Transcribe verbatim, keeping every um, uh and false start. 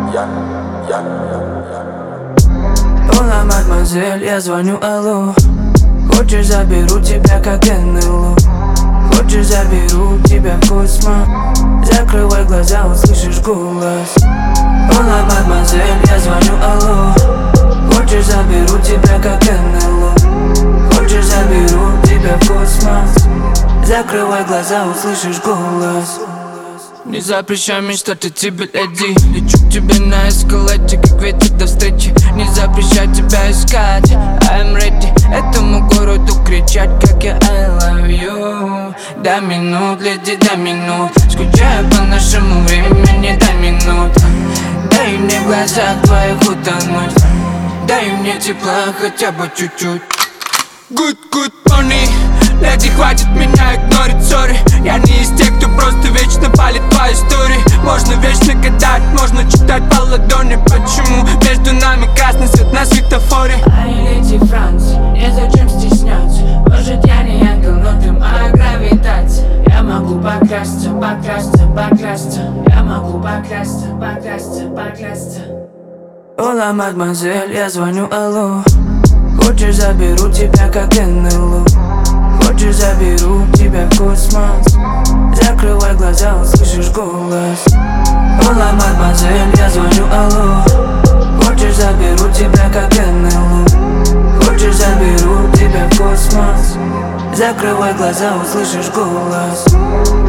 Ола, мадемуазель, я звоню, алло. Хочешь, заберу тебя, как эн эл о. Хочешь, заберу тебя в космос. Закрывай глаза, услышишь голос. Ола, мадемуазель, я звоню, алло. Хочешь, заберу тебя, как эн эл о. Хочешь, заберу тебя в космос. Закрывай глаза, услышишь голос. Не запрещай мечтать о тебе, леди. Лечу к тебе на эскалате, как ветер до встречи. Не запрещай тебя искать, I'm ready. Этому городу кричать, как я I love you. Дай минут, леди, дай минут. Скучаю по нашему времени, дай минут. Дай мне в глазах твоих утонуть. Дай мне тепла хотя бы чуть-чуть. Good, good money. Леди, хватит меня игнорить, сори. Я не из тех, кто просто вечно палит по истории. Можно вечно гадать, можно читать по ладони. Почему между нами красный свет на светофоре? Ай, леди Франции, незачем стесняться. Может, я не ангел, но ты моя гравитация. Я могу поклясться, поклясться, поклясться. Я могу поклясться, поклясться, поклясться. Ола, мадемуазель, я звоню, алло. Хочешь, заберу тебя, как эн эл о. Хочешь, заберу тебя в космос. Закрывай глаза, услышишь голос. Ола, мадемуазель, я звоню, алло. Хочешь, заберу тебя, как эн эл о. Хочешь, заберу тебя в космос. Закрывай глаза, услышишь голос.